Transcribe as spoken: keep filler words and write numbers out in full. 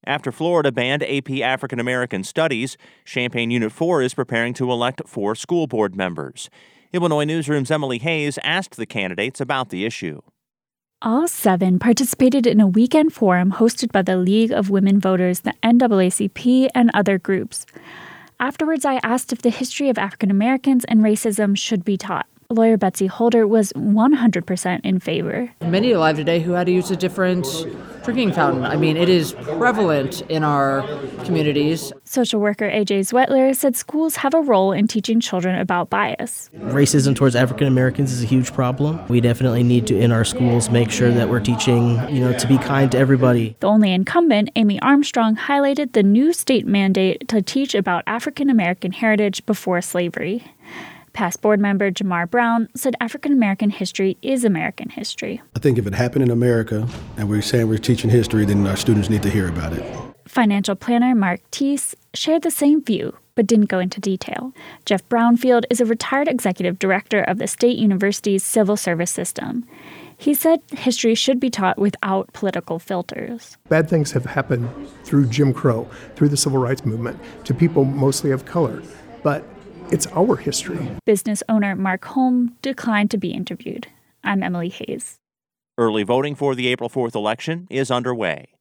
After Florida banned A P African American Studies, Champaign Unit four is preparing to elect four school board members. Illinois Newsroom's Emily Hayes asked the candidates about the issue. All seven participated in a weekend forum hosted by the League of Women Voters, the N double A C P, and other groups. Afterwards, I asked if the history of African Americans and racism should be taught. Lawyer Betsy Holder was one hundred percent in favor. Many alive today who had to use a different drinking fountain. I mean, it is prevalent in our communities. Social worker A J Zwetler said schools have a role in teaching children about bias. Racism towards African Americans is a huge problem. We definitely need to, in our schools, make sure that we're teaching, you know, to be kind to everybody. The only incumbent, Amy Armstrong, highlighted the new state mandate to teach about African American heritage before slavery. Past board member Jamar Brown said African American history is American history. I think if it happened in America and we're saying we're teaching history, then our students need to hear about it. Financial planner Mark Teese shared the same view, but didn't go into detail. Jeff Brownfield is a retired executive director of the state university's civil service system. He said history should be taught without political filters. Bad things have happened through Jim Crow, through the civil rights movement, to people mostly of color. But it's our history. Business owner Mark Holm declined to be interviewed. I'm Emily Hayes. Early voting for the April fourth election is underway.